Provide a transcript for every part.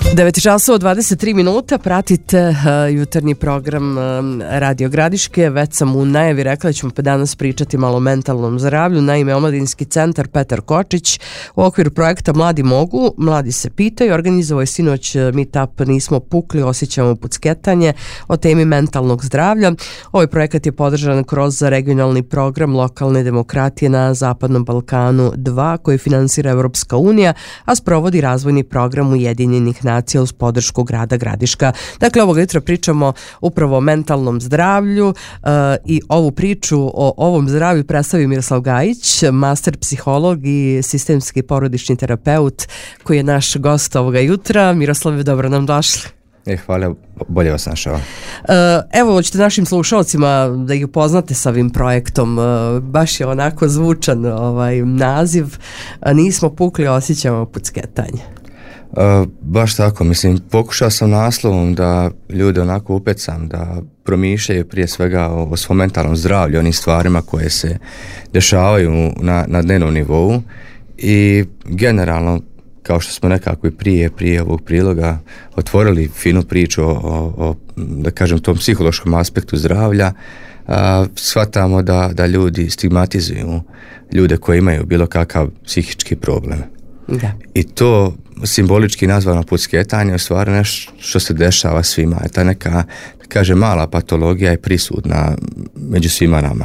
9 časova 23 minuta, pratite jutarnji program Radio Gradiške. Već sam u najavi rekla da ćemo danas pričati malo o mentalnom zdravlju. Naime, Omladinski centar Petar Kočić u okviru projekta Mladi mogu, mladi se pitaju, organizovao je sinoć meetup Nismo pukli, osjećamo pucketanje o temi mentalnog zdravlja. Ovaj projekat je podržan kroz regionalni program lokalne demokratije na Zapadnom Balkanu 2 koji finansira Evropska unija, a sprovodi razvojni program Ujedinjenih nacija uz podršku grada Gradiška. Dakle, ovog jutra pričamo upravo o mentalnom zdravlju i ovu priču o ovom zdravlju predstavi Miroslav Gajić, master psiholog i sistemski porodični terapeut koji je naš gost ovoga jutra. Miroslave, dobro nam došli. Hvala, bolje vas našao. Evo, hoćete našim slušalcima da ih upoznate sa ovim projektom. Baš je onako zvučan naziv. Nismo pukli, osjećamo pucketanje. Baš tako, mislim, pokušao sam naslovom da ljude onako upecam, da promišljaju prije svega o svom mentalnom zdravlju, onim stvarima koje se dešavaju na dnevnom nivou i generalno, kao što smo nekako i prije ovog priloga otvorili finu priču o da kažem, tom psihološkom aspektu zdravlja, shvatamo da ljudi stigmatizuju ljude koji imaju bilo kakav psihički problem. Da. I to simbolički nazvano pucketanje u stvari nešto što se dešava svima. Ta neka, kaže, mala patologija je prisutna među svima nama.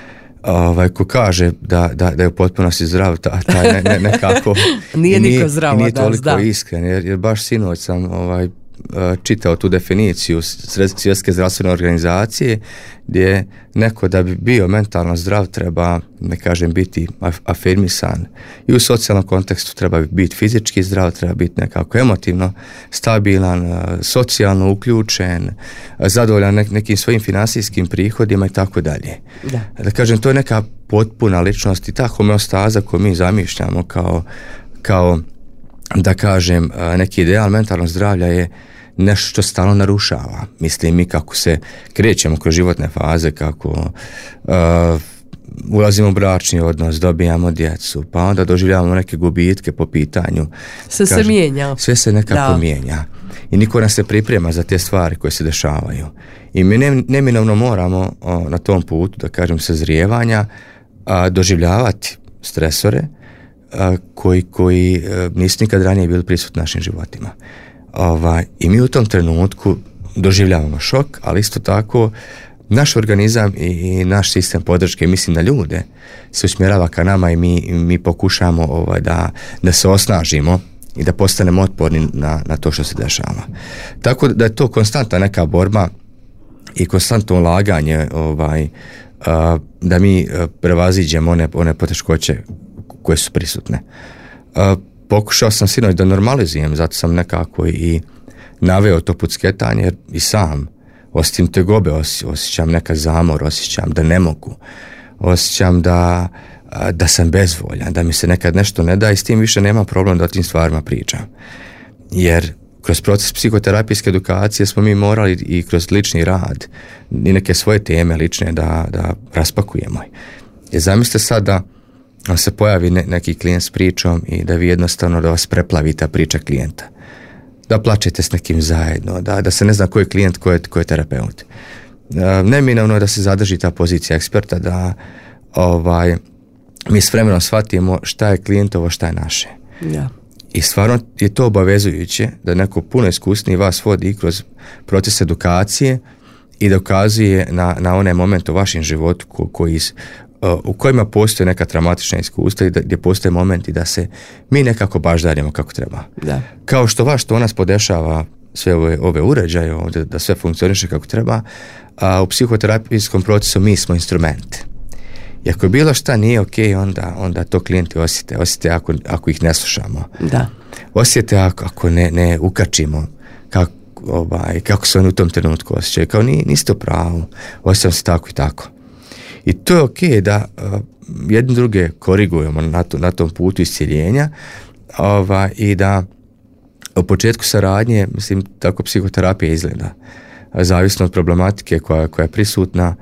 Ko kaže da je u potpunosti zdrav, taj nekako nije niko zdrav, nije toliko iskren, jer baš sinoć sam čitao tu definiciju Svjetske zdravstvene organizacije gdje neko da bi bio mentalno zdrav treba, ne kažem, biti afirmisan i u socijalnom kontekstu treba biti fizički zdrav, treba biti nekako emotivno stabilan, socijalno uključen, zadovoljan nekim svojim financijskim prihodima i tako dalje. Da kažem, to je neka potpuna ličnost i ta homeostaza koju mi zamišljamo kao da kažem neki ideal mentalnog zdravlja je nešto što stalno narušava. Mislim, mi kako se krećemo kroz životne faze, kako ulazimo u bračni odnos, dobijamo djecu, pa onda doživljavamo neke gubitke po pitanju. Sve se mijenja. Sve se nekako mijenja. I niko nas se priprema za te stvari koje se dešavaju. I mi neminovno moramo na tom putu, da kažem, sazrijevanja doživljavati stresore koji nisu nikad ranije bili prisutni u našim životima. I mi u tom trenutku doživljavamo šok, ali isto tako naš organizam i naš sistem podrške, mislim na ljude, se usmjerava ka nama i mi pokušamo da se osnažimo i da postanemo otporni na to što se dešava. Tako da je to konstantna neka borba i konstantno ulaganje da mi prevaziđemo one poteškoće koje su prisutne. Pokušao sam sinoć da normalizujem, zato sam nekako i naveo to pucketanje, jer i sam osjećam tegobe, osjećam neka zamor, osjećam da ne mogu, osjećam da sam bezvoljan, da mi se nekad nešto ne da i s tim više nema problem da o tim stvarima pričam. Jer kroz proces psihoterapijske edukacije smo mi morali i kroz lični rad i neke svoje teme lične da raspakujemo. Jer zamislite sad da se pojavi neki klijent s pričom i da vi jednostavno da vas preplavi ta priča klijenta. Da plačete s nekim zajedno, da se ne zna ko je klijent, ko je terapeut. Neminovno je da se zadrži ta pozicija eksperta, da mi s vremenom shvatimo šta je klijentovo, šta je naše. Ja. I stvarno je to obavezujuće da neko puno iskusniji vas vodi kroz proces edukacije i dokazuje na one momente u vašem životu u kojima postoje neka traumatična iskustva i gdje postoje momenti da se mi nekako baždarimo kako treba. Da. Kao što nas podešava sve ove uređaje ovdje, da sve funkcioniše kako treba, a u psihoterapijskom procesu mi smo instrument. I ako bilo šta nije ok, onda to klijenti osjete ako ih ne slušamo. Da. Osjete ako ne ukačimo kako se oni u tom trenutku osjećaju. Kao niste u pravu, osjećam se tako i tako. I to je ok da jedni druge korigujemo na tom putu iscjeljenja i da u početku saradnje, mislim, tako psihoterapija izgleda. Zavisno od problematike koja je prisutna,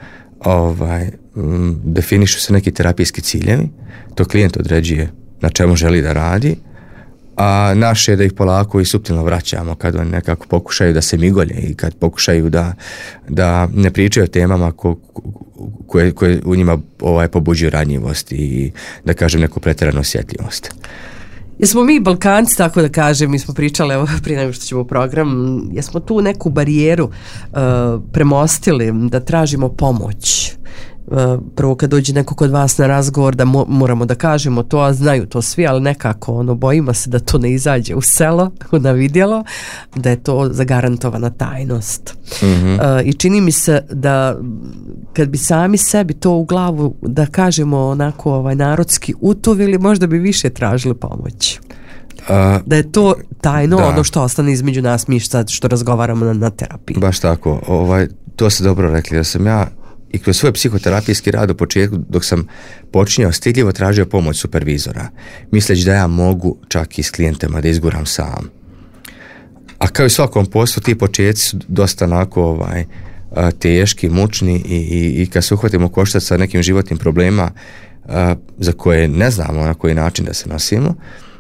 definišu se neki terapijski ciljevi, to klijent određuje na čemu želi da radi, a naše je da ih polako i suptilno vraćamo kad oni nekako pokušaju da se migolje i kad pokušaju da ne pričaju o temama koje u njima pobuđuju ranjivost i da kažem neku pretjeranu osjetljivost. Jesmo mi Balkanci, tako da kažem, mi smo pričali evo, prije nego što ćemo u program, jesmo tu neku barijeru premostili da tražimo pomoć? Prvo kad dođe neko kod vas na razgovor da moramo da kažemo to, a znaju to svi, ali nekako bojimo se da to ne izađe u selo, na vidjelo, da je to zagarantovana tajnost. I čini mi se da kad bi sami sebi to u glavu da kažemo onako narodski utuvili, možda bi više tražili pomoć. Da je to tajno, ono što ostane između nas, mi sad što razgovaramo na terapiji. Baš tako, to ste dobro rekli, da sam ja i kroz svoj psihoterapijski rad u početku, dok sam počinjao, stidljivo tražio pomoć supervizora, misleći da ja mogu čak i s klijentima da izguram sam. A kao i svakom poslu, ti početci su dosta onako teški, mučni i kad se uhvatimo koštac sa nekim životnim problema za koje ne znamo na koji način da se nosimo,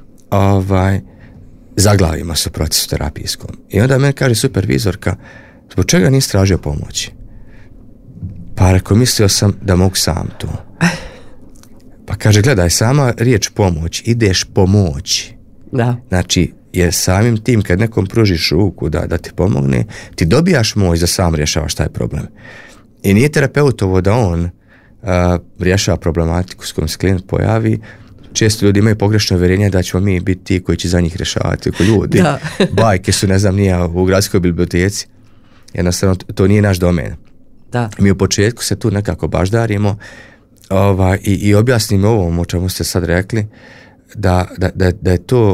zaglavimo se u procesu terapijskom. I onda meni kaže supervizorka, zbog čega nisi tražio pomoći? Pa rekao, mislio sam da mogu sam to. Pa kaže, gledaj, sama riječ pomoć, ideš pomoći. Da. Znači, jer samim tim kad nekom pružiš ruku da ti pomogne, ti dobijaš moć da sam rješavaš taj problem. I nije terapeutovo da on rješava problematiku s kojom se klijent pojavi. Često ljudi imaju pogrešno uvjerenje da ćemo mi biti ti koji će za njih rješavati. Ako ljudi, bajke su, ne znam, nije u gradskoj biblioteci. Jednostavno, to nije naš domen. Da. Mi u početku se tu nekako baždarimo i objasnimo ovom o čemu ste sad rekli, da je to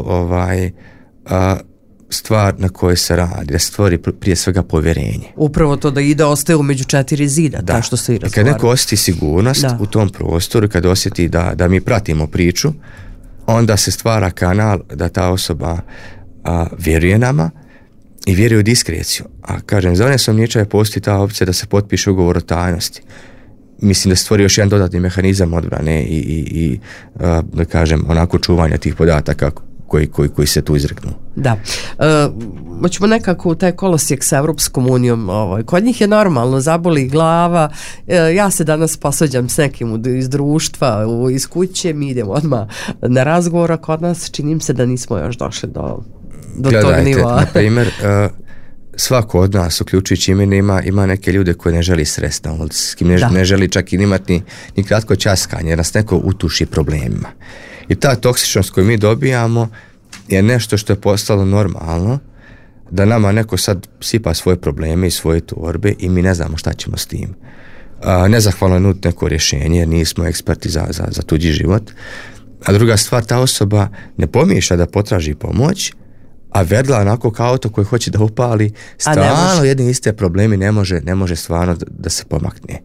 stvar na kojoj se radi, da stvori prije svega povjerenje. Upravo to da ide ostaje među 4 zida, da. Što se i razgovara. Kad neko osjeti sigurnost u tom prostoru, kad osjeti da mi pratimo priču, onda se stvara kanal da ta osoba vjeruje nama i vjeruje u diskreciju. A kažem, za one sumnjičaje postoji ta opcija da se potpiše ugovor o tajnosti. Mislim da stvori još jedan dodatni mehanizam odbrane i da kažem, onako čuvanja tih podataka koji se tu izreknu. Da. Hoćemo nekako u taj kolosijek sa Evropskom unijom. Kod njih je normalno, zaboli glava. Ja se danas posvađam s nekim iz društva, iz kuće, mi idemo odmah na razgovor, a kod nas činim se da nismo još došli do tog nivoa. Na primjer, svako od nas, uključujući mene, ima neke ljude koje ne želi srest na ulici, s kim ne želi čak i imati ni kratko časkanje, jer nas neko utuši problemima. I ta toksičnost koju mi dobijamo je nešto što je postalo normalno, da nama neko sad sipa svoje probleme i svoje torbe i mi ne znamo šta ćemo s tim. Nezahvalno je nuditi neko rješenje, jer nismo eksperti za tuđi život. A druga stvar, ta osoba ne pomišlja da potraži pomoć, a vedla onako kao auto koji hoće da upali, stalno jedni iste problemi, ne može stvarno da se pomakne.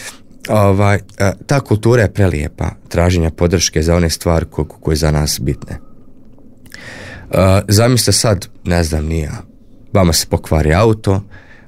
Ta kultura je prelijepa, traženja podrške za one stvari koje za nas bitne. Zamislite sad, ne znam, vama se pokvari auto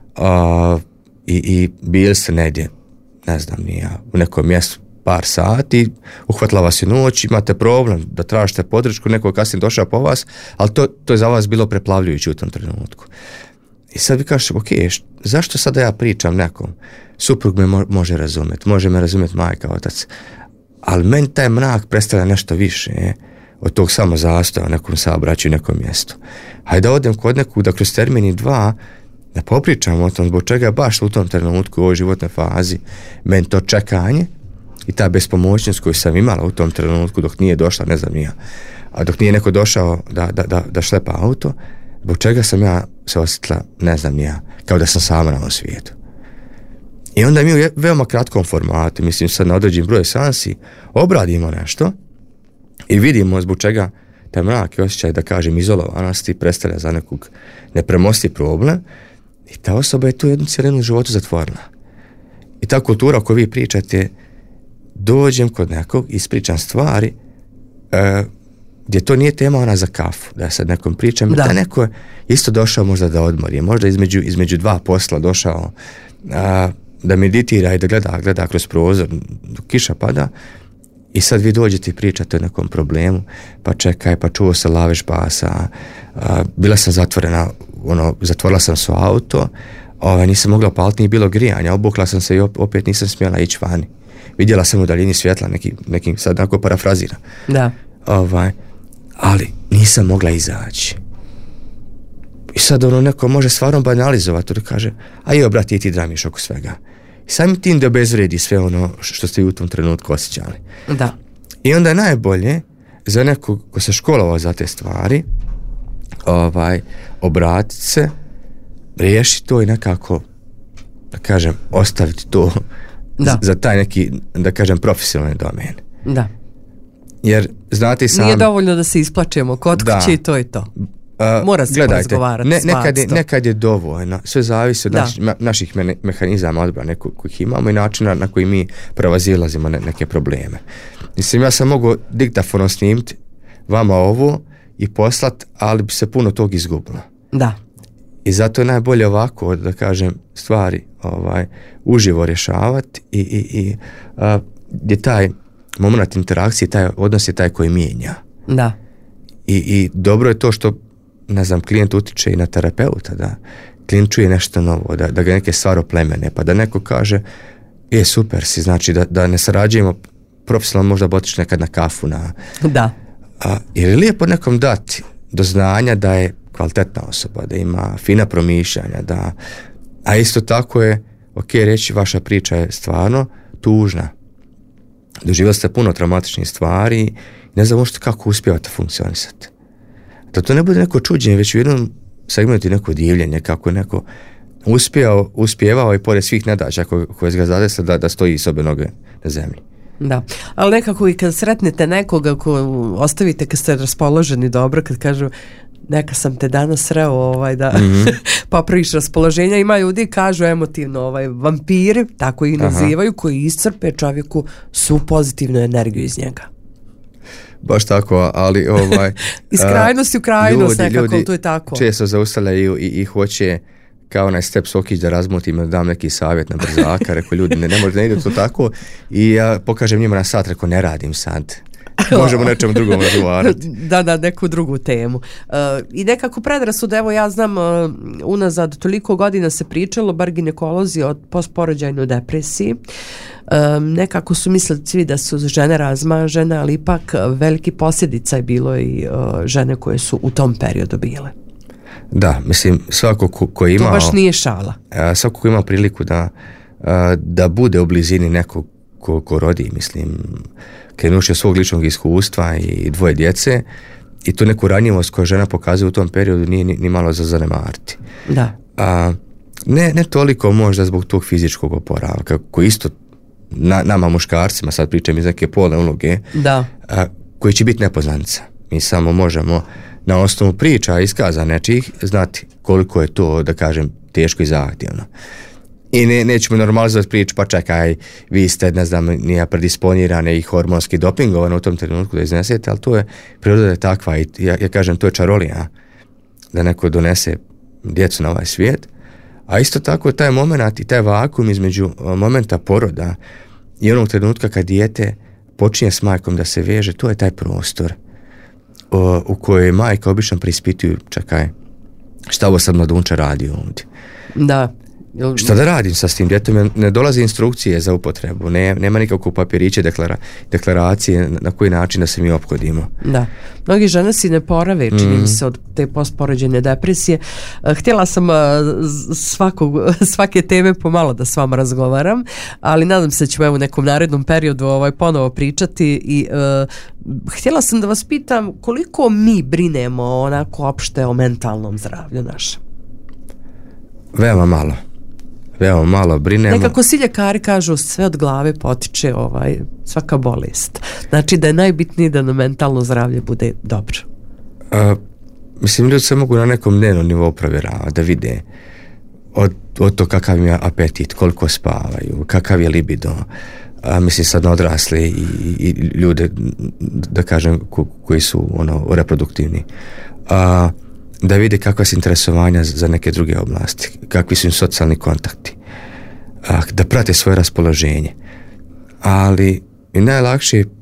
i bili ste negdje, ne znam, u nekom mjestu par sati, uhvatila vas je noć, imate problem da tražite podršku, neko kasnije došao po vas, ali to je za vas bilo preplavljujuće u tom trenutku. I sad vi kažete, ok, zašto sada ja pričam nekom? Suprug me može razumjeti, može me razumjeti majka, otac, ali meni taj mrak predstavlja nešto više od tog samo zastoja u nekom saobraćaju, nekom mjestu. Hajde da odem kod nekog da kroz termini 2 da popričam o tom zbog čega baš u tom trenutku u ovoj životnoj fazi meni to čekanje i ta bespomoćnost koju sam imala u tom trenutku dok nije došla, ne znam nija, a dok nije neko došao da šlepa auto, zbog čega sam ja se osjetila, ne znam nija, kao da sam sama na ovom svijetu. I onda mi u veoma kratkom formatu, mislim sad na određen broj seansi, obradimo nešto i vidimo zbog čega taj mrak i osjećaj, da kažem, izolovanosti predstavlja za nekog nepremostiv problem i ta osoba je tu jednu cijelu životu zatvorena. I ta kultura o kojoj vi pričate, dođem kod nekog, ispričam stvari gdje to nije tema ona za kafu, da ja sad nekom pričam, da neko je isto došao možda da odmori, možda između 2 posla došao da meditira i da gleda kroz prozor dok kiša pada I sad vi dođete i pričate o nekom problemu, pa čekaj, pa čuo se lavež basa, bila sam zatvorena, zatvorila sam se u auto, nisam mogla opaliti, nije bilo grijanja, obukla sam se i opet nisam smjela ići vani. Vidjela sam u daljini svjetla, neki sad onako parafrazira. Da. Ali nisam mogla izaći. I sad neko može stvarno banalizovati, da kaže, a i brati, ti dramiš oko svega. I samim tim da obezvredi sve ono što ste u tom trenutku osjećali. Da. I onda je najbolje za nekog ko se školovao za te stvari, obratiti se, riješiti to i nekako, da kažem, ostaviti to za taj neki, da kažem, profesionalni domen. Da. Jer, znate i sami... Nije dovoljno da se isplačemo kod kuće i to je to. Mora se porazgovarati. Nekad je dovoljno. Sve zavisi od naših mehanizama odbrane kojih imamo i načina na koji mi prevazilazimo neke probleme. Mislim, ja sam mogao diktafonom snimiti vama ovo i poslat, ali bi se puno tog izgubilo. Da. I zato je najbolje ovako, da kažem, stvari uživo rješavati i gdje taj moment interakcije, taj odnos je taj koji mijenja. Da. I dobro je to što, ne znam, klijent utiče i na terapeuta, da klijent čuje nešto novo, da ga neke stvari oplemene, pa da neko kaže, super si, znači da ne sarađujemo profesionalno, možda otići nekad na kafu. Da. Jer je lijepo nekom dati do znanja da je kvalitetna osoba, da ima fina promišljanja, a isto tako je reći vaša priča je stvarno tužna. Doživjeli ste puno traumatičnih stvari i ne znam možete kako uspijevate funkcionisati. Da to ne bude neko čuđenje, već u jednom segmentu neko divljenje, kako je neko uspijevao i pored svih nedaća koje ga zadesle da stoji s obje noge na zemlji. Da, ali nekako i kad sretnete nekoga ko ostavite kad ste raspoloženi dobro, kad kažu neka sam te danas sreo da popraviš raspoloženja, ima ljudi kažu emotivno vampiri, tako ih nazivaju, koji iscrpe čovjeku svu pozitivnu energiju iz njega. Baš tako, ali iz krajnosti u krajnost nekako, to je tako. Često zaustavljaju i hoće kao onaj Step Sokić da razmutim, da dam neki savjet na brzaka, rekao ljudi ne ide to tako i ja pokažem njima na sat, rekao ne radim sad. Možemo nečemu drugom razgovarati. Da, neku drugu temu. I nekako predrasuda, evo ja znam, unazad toliko godina se pričalo, bar ginekolozi, o postporođajnoj depresiji. Nekako su mislili svi da su žene razmažene, ali ipak veliki posljedica je bilo i žene koje su u tom periodu bile. Da, mislim, svako ko ima... To baš nije šala. Svako ko ima priliku da bude u blizini nekog ko rodi, mislim, krenuši od svog ličnog iskustva i 2 djece i tu neku ranjivost koju žena pokazuje u tom periodu nije ni malo za zanemariti. Da. Ne toliko možda zbog tog fizičkog oporavka koji isto nama muškarcima, sad pričam iz neke polne uloge, koji će biti nepoznanica. Mi samo možemo na osnovu priča iskaza nečih znati koliko je to, da kažem, teško i zahtjevno. I nećemo normalizovati priču, pa čekaj, vi ste, ne znam, nije predisponirane i hormonski dopingovane u tom trenutku da iznesete, ali to je, priroda je takva i ja kažem, to je čarolija da neko donese djecu na ovaj svijet, a isto tako taj moment i taj vakuum između momenta poroda i onog trenutka kad dijete počinje s majkom da se veže, to je taj prostor u kojoj majka obično preispituju, čekaj, šta ovo sad mladunča radi ovdje? Da. Šta da radim sa tim djetom? Ne dolaze instrukcije za upotrebu, nema nikakvog papiriće, deklaracije na koji način da se mi ophodimo. Da. Mnogi žene si ne porave, čini mi se, od te postporođajne depresije. Htjela sam svake teme pomalo da s vama razgovaram, ali nadam se da ćemo u nekom narednom periodu ponovo pričati i htjela sam da vas pitam koliko mi brinemo onako opšte o mentalnom zdravlju našem? Veoma malo brinemo. Nekako svi ljekari kažu sve od glave potiče svaka bolest. Znači da je najbitnije da na mentalno zdravlje bude dobro. Mislim, ljudi se mogu na nekom dnevnom nivou provjeravati, da vide od to kakav je apetit, koliko spavaju, kakav je libido. Mislim sad na odrasle i ljude, da kažem, koji su reproduktivni. Da vide kakva su interesovanja za neke druge oblasti, kakvi su im socijalni kontakti, da prate svoje raspoloženje. Ali i najlakše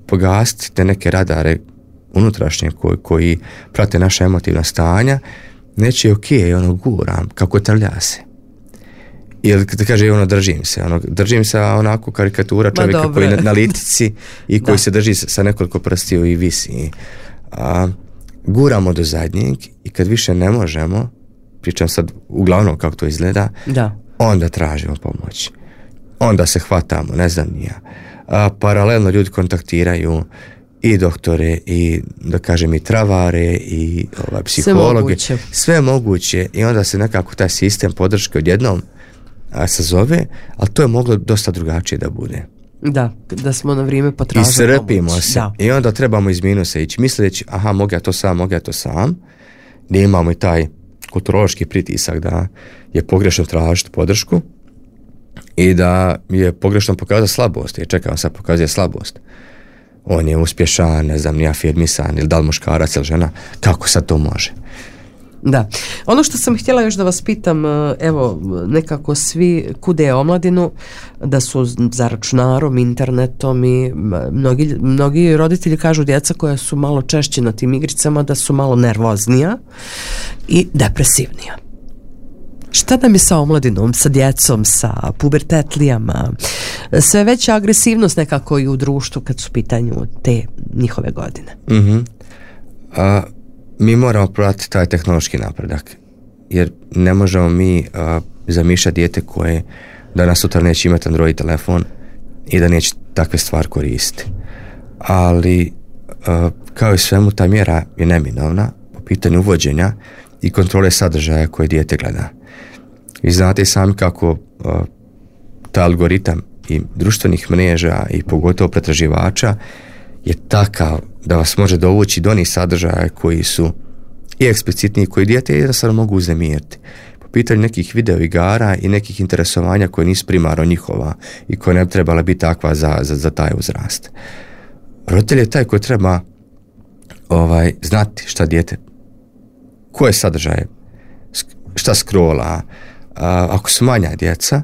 pogasiti te neke radare unutrašnje koji prate naša emotivna stanja, neće ono guram, kako trlja se. Ili da kaže držim se onako karikatura čovjeka koji je na litici i koji se drži sa nekoliko prstiju i visi. Guramo do zadnjeg i kad više ne možemo, pričam sad uglavnom kako to izgleda, onda tražimo pomoć. Onda se hvatamo, ne znam ni ja. Paralelno ljudi kontaktiraju i doktore i da kažem i travare i psihologe, sve moguće i onda se nekako taj sistem podrške odjednom sazove, ali to je moglo dosta drugačije da bude. Da smo na vrijeme potražili pomoć. Iscrpimo se i onda trebamo iz minusa ići misleći, mogu ja to sam, gdje imamo i taj kulturološki pritisak da je pogrešno tražiti podršku i da je pogrešno pokazati slabost, jer čekam sad pokazuje slabost. On je uspješan, ne znam, nije afirmisan, ili da li muškarac ili žena, kako sad to može? Da. Ono što sam htjela još da vas pitam, evo, nekako svi kude omladinu, da su za računarom, internetom i mnogi roditelji kažu djeca koja su malo češće na tim igricama da su malo nervoznija i depresivnija. Šta nam je sa omladinom, sa djecom, sa pubertetlijama? Sve veća agresivnost nekako i u društvu kad su u pitanju te njihove godine. Mi moramo pratiti taj tehnološki napredak, jer ne možemo mi zamišljati dijete koje danas sutra neće imati Android telefon i da neće takve stvari koristiti. Ali kao i svemu, ta mjera je neminovna po pitanju uvođenja i kontrole sadržaja koje dijete gleda. Vi znate i sami kako taj algoritam i društvenih mreža i pogotovo pretraživača je takav da vas može dovući do onih sadržaja koji su i eksplicitniji, koji dijete jednostavno mogu uznemiriti. Po pitanju nekih video igara i nekih interesovanja koje nisu primarno njihova i koje ne bi trebala biti takva za taj uzrast. Roditelj je taj koji treba znati šta dijete, koje sadržaje, šta scrolla. Ako su manja djeca,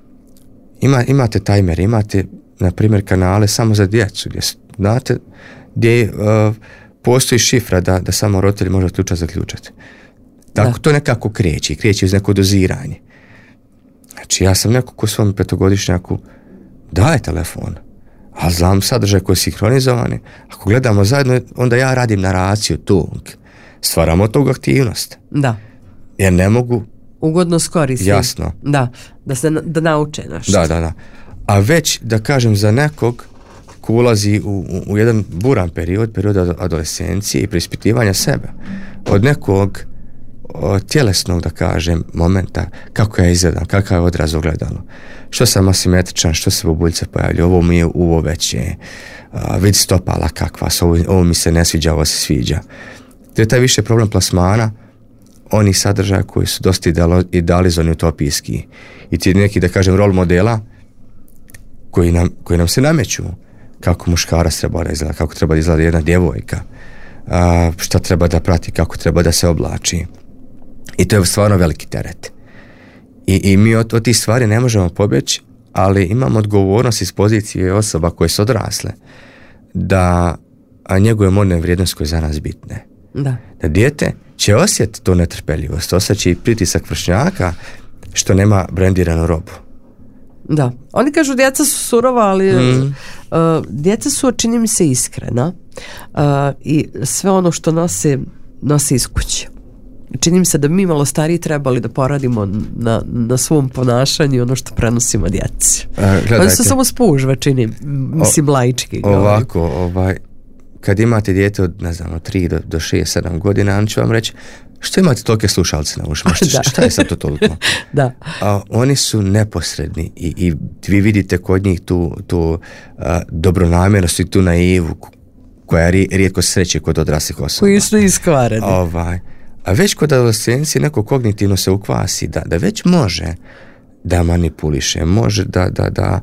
imate tajmer, imate na primjer kanale samo za djecu gdje postoji šifra da samo roditelj može zaključati. Tako to nekako kreće uz neko doziranje. Znači ja sam neko ko svom 5-godišnjaku daje telefon, ali znam sadržaj koji je sinhronizovan. Ako gledamo zajedno, onda ja radim naraciju tog. Stvaramo tog aktivnost. Jer ne mogu ugodno skoristi. Jasno. Da nauče nešto. Da. A već da kažem za nekog ko ulazi u jedan buran period adolescencije i preispitivanja sebe, od nekog tjelesnog, da kažem, momenta, kako ja izgledam, kakav je odraz ogledalo, što sam asimetričan, što se bubuljice pojavljaju, ovo mi je uvo veće, vidi stopala kakva, ovo mi se ne sviđa, ovo se sviđa. To je taj više problem plasmana onih sadržaja koji su dosta idealizovani, utopijski i ti neki, da kažem, rol modela koji nam se nameću, kako muškarac treba da izgleda, kako treba da izgleda jedna djevojka, šta treba da prati, kako treba da se oblači. I to je stvarno veliki teret. I mi od tih stvari ne možemo pobjeći, ali imamo odgovornost iz pozicije osoba koje su odrasle da njegove modne vrijednosti koje za nas bitne. Da dijete će osjetiti to netrpeljivost, osjeća i pritisak vršnjaka što nema brendiranu robu. Da, oni kažu djeca su surova, ali djeca su, čini mi se, iskrena i sve ono što nose iz kuće. Čini mi se da mi malo stariji trebali da poradimo na svom ponašanju ono što prenosimo djeci. Oni su samo spužve, mislim, laički. Ovako, kad imate dijete od, ne znam, 3 do 6-7 godina, on će vam reći, što imate tolike slušalce na ušima? Šta je sad to toliko? Oni su neposredni i vi vidite kod njih tu dobronamjernost i tu naivu koja rijetko se sreće kod odraslih osoba. Koji su iskvareni. A već kod adolescencije neko kognitivno se ukvasi da već može da manipuliše, može da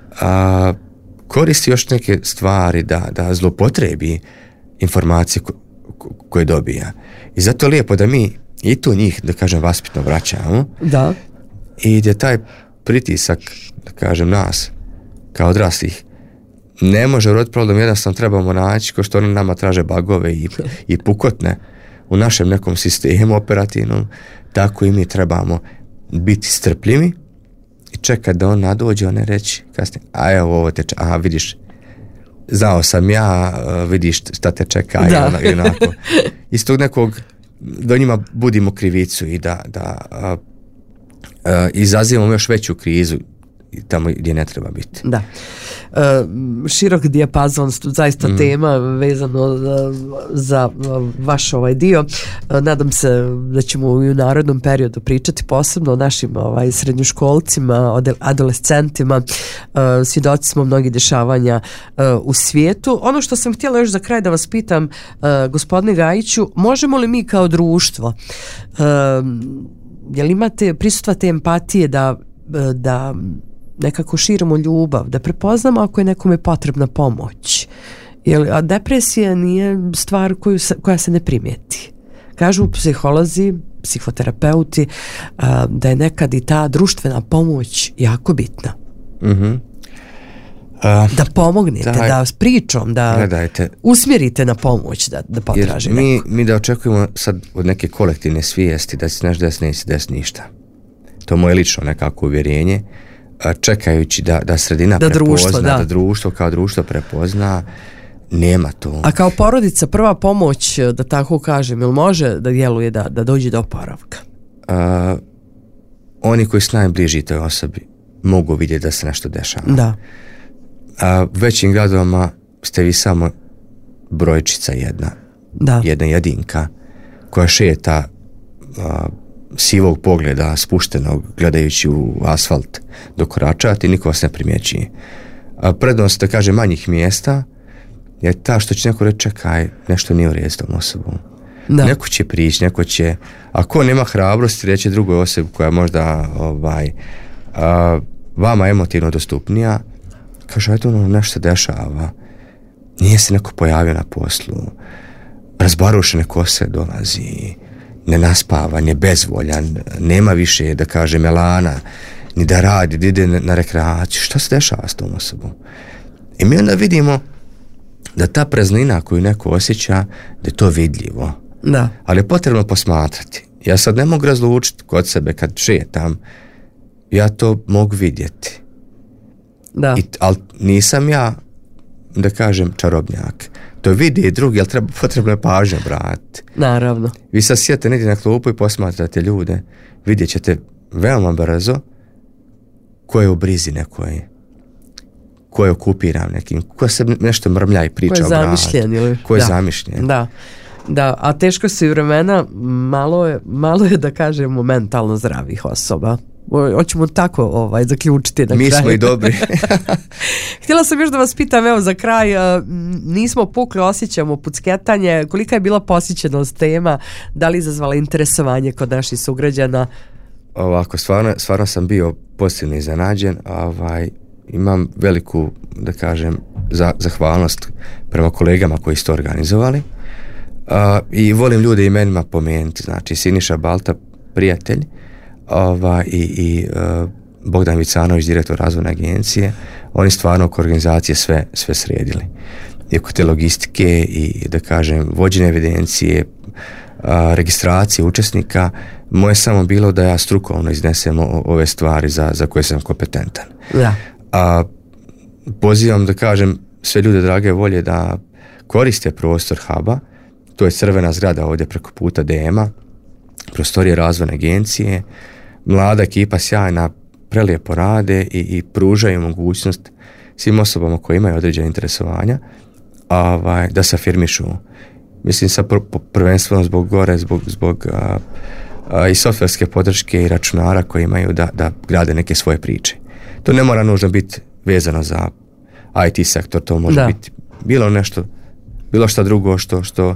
koristi još neke stvari, da zlopotrebi informacije koje dobija. I zato je lijepo da mi i tu njih, da kažem, vaspitno vraćamo. Da. I gdje taj pritisak, da kažem, nas kao odraslih ne može uroditi problem, jednostavno trebamo naći, kao što oni nama traže bagove i pukotne u našem nekom sistemu operativnom, tako i mi trebamo biti strpljivi i čekati da on nadođe, on reći kasnije, a evo ovo te čeka, aha vidiš, znao sam ja, vidiš šta te čeka i onako. Iz tog nekog, do njima budimo krivicu i da izazivamo još veću krizu tamo gdje ne treba biti. Da. Širok dijapazon, zaista tema vezano za vaš ovaj dio. Nadam se da ćemo u narednom periodu pričati posebno o našim srednjoškolcima, adolescentima. Svjedoci smo mnogih dešavanja u svijetu. Ono što sam htjela još za kraj da vas pitam, gospodine Gajiću, možemo li mi kao društvo, jel imate, prisutствate empatije da nekako širimo ljubav, da prepoznamo ako je nekome potrebna pomoć. A depresija nije stvar koja se ne primijeti. Kažu psiholozi, psihoterapeuti da je nekad i ta društvena pomoć jako bitna. Da pomognete, da s pričom, da usmjerite na pomoć, da potraži neko. Mi da očekujemo sad od neke kolektivne svijesti da se nešto neće desiti ništa. To je moje lično nekako uvjerenje, čekajući da sredina prepozna, da društvo kao društvo prepozna, nema to. A kao porodica prva pomoć, da tako kažem, ili može da djeluje da dođe do oporavka? Oni koji su najbliži toj osobi mogu vidjeti da se nešto dešava. Da. U većim gradovima ste vi samo brojčica jedna jedinka koja šeta sivog pogleda, spuštenog, gledajući u asfalt dok koračate i niko vas ne primjećuje. Prednost, da kaže, manjih mjesta je ta što će neko reći, čekaj, nešto nije u redu s tom osobom. Da. Neko će prići, neko će, ako nema hrabrosti reći drugoj osobi koja možda vama emotivno dostupnija, kaže, ajde, nešto se dešava, nije se neko pojavio na poslu, razbarušene kose dolazi, nenaspavan je, bezvoljan, nema više, da kaže, melana, ni da radi, da ide na rekreaciju. Što se dešava s tom osobom? I mi onda vidimo da ta praznina koju neko osjeća, da je to vidljivo. Da. Ali je potrebno posmatrati. Ja sad ne mogu razlučiti kod sebe kad šetam, ja to mogu vidjeti. Da. Ali nisam ja, da kažem, čarobnjak. To vidi i drugi, ali potrebno je pažnju brati. Naravno. Vi sad sjedite negdje na klupu i posmatrate ljude, vidjet ćete veoma brzo ko je u brizi nekoj, ko je okupiran nekim, ko se nešto mrmlja i priča o gradu. Ko je zamišljen. Da, a teško su i vremena, malo je da kažemo mentalno zdravih osoba. Hoćemo tako zaključiti na kraju. Mi smo i dobri. Htjela sam još da vas pitam, evo za kraj, nismo pukli, osjećamo pucketanje, kolika je bila posjećenost tema, da li izazvala interesovanje kod naših sugrađana? Ovako, stvarno sam bio pozitivno iznenađen, imam veliku, da kažem, zahvalnost prema kolegama koji su to organizovali i volim ljude imenima pomenuti, znači Siniša Balta, prijatelj, i Bogdan Vicanović, direktor razvojne agencije, oni stvarno oko organizacije sve sredili. I oko te logistike i, da kažem, vođenje evidencije, registracije učesnika, moje samo bilo da ja strukovno iznesem ove stvari za koje sam kompetentan. Da. Pozivam, da kažem, sve ljude drage volje da koriste prostor huba, to je crvena zgrada ovdje preko puta DM-a, prostorije razvojne agencije, mlada ekipa sjajna, prelijepo rade i pružaju mogućnost svim osobama koji imaju određene interesovanja da se afirmišu. Mislim sad prvenstveno zbog gore, zbog i softverske podrške i računara koji imaju da grade neke svoje priče. To ne mora nužno biti vezano za IT sektor, to može biti bilo nešto, bilo šta drugo što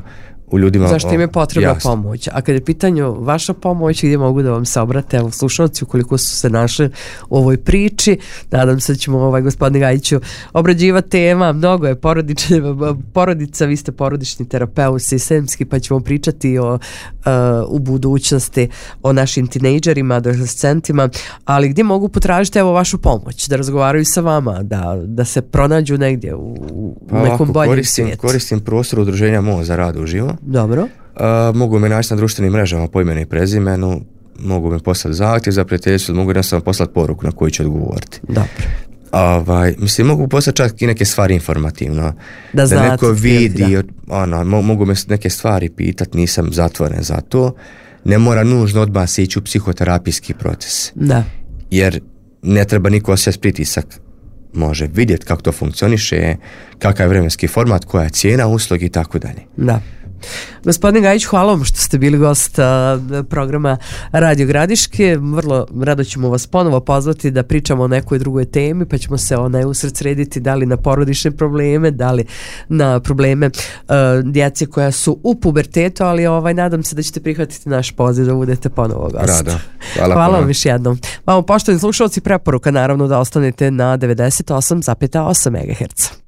u ljudima. Zašto im je potrebna jasno. pomoć? A kad je pitanju vaša pomoć, gdje mogu da vam se obrate, evo slušalci ukoliko su se našli u ovoj priči, nadam se da ćemo gospodine Gajiću obrađivati tema, mnogo je porodica, vi ste porodični terapeut sistemski, pa ćemo pričati u budućnosti o našim tinejdžerima, adolescentima, ali gdje mogu potražiti evo vašu pomoć, da razgovaraju sa vama, da se pronađu negdje u nekom boljem svijetu. Koristim prostor udruženja Most za rad uživo. Dobro. Mogu me naći na društvenim mrežama po imenu i prezimenu, mogu me poslati zahtjev za prijateljstvo, mogu jednostavno poslati poruku na koju ću odgovoriti. Dobro. Mislim, mogu poslati čak i neke stvari informativno. Da neko vidi, mogu me neke stvari pitati, nisam zatvoren za to. Ne mora nužno odmah se ići u psihoterapijski proces. Da. Jer ne treba niko osjećati pritisak. Može vidjeti kako to funkcioniše, kakav je vremenski format, koja je cijena usluge i tako dalje. Da. Gospodine Gajić, hvala vam što ste bili gost programa Radio Gradiške. Vrlo rado ćemo vas ponovo pozvati da pričamo o nekoj drugoj temi, pa ćemo se usredsrediti da li na porodične probleme, da li na probleme djece koja su u pubertetu, ali nadam se da ćete prihvatiti naš poziv da budete ponovo gost. Rado. Hvala vam još jednom. Vamo, poštovani slušalci, preporuka naravno da ostanete na 98,8 MHz.